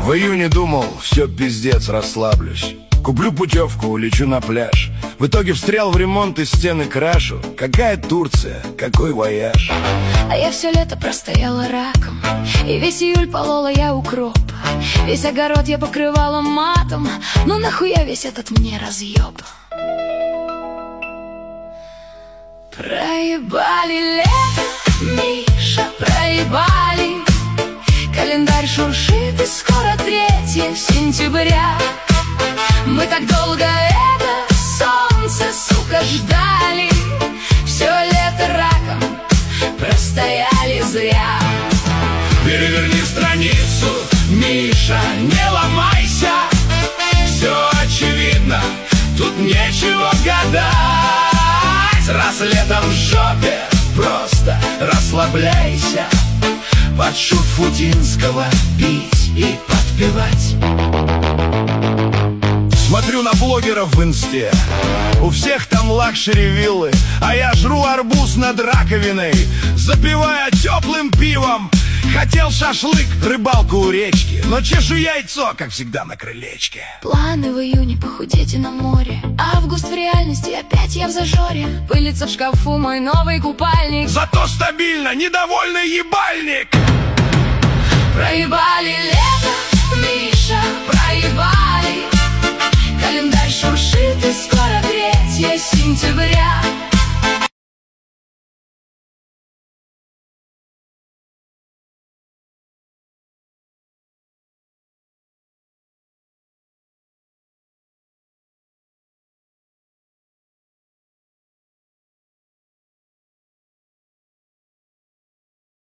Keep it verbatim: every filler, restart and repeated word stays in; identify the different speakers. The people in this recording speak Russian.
Speaker 1: В июне думал, все, пиздец, расслаблюсь. Куплю путевку, улечу на пляж. В итоге встрял в ремонт и стены крашу. Какая Турция, какой вояж.
Speaker 2: А я все лето простояла раком, и весь июль полола я укроп. Весь огород я покрывала матом. Ну нахуя весь этот мне разъеб? Проебали лето, Миша, проебали. Календарь шуршит, и скоро третье сентября. Мы так долго это солнце, сука, ждали. Все лето раком простояли зря.
Speaker 1: Переверни страницу, Миша, не ломайся. Все очевидно, тут нечего гадать. Раз летом в жопе, просто расслабляйся. Под шут Фудинского пить и подпевать. Смотрю на блогеров в инсте, у всех там лакшери-виллы, а я жру арбуз над раковиной, запивая теплым пивом. Хотел шашлык, рыбалку у речки, но чешу яйцо, как всегда, на крылечке.
Speaker 2: Планы в июне похудеть и на море. Август в реальности, опять я в зажоре. Пылится в шкафу мой новый купальник.
Speaker 1: Зато стабильно, недовольный ебальник.
Speaker 2: Проебали лето, Миша, проебали. Календарь шуршит, и скоро третье сентября.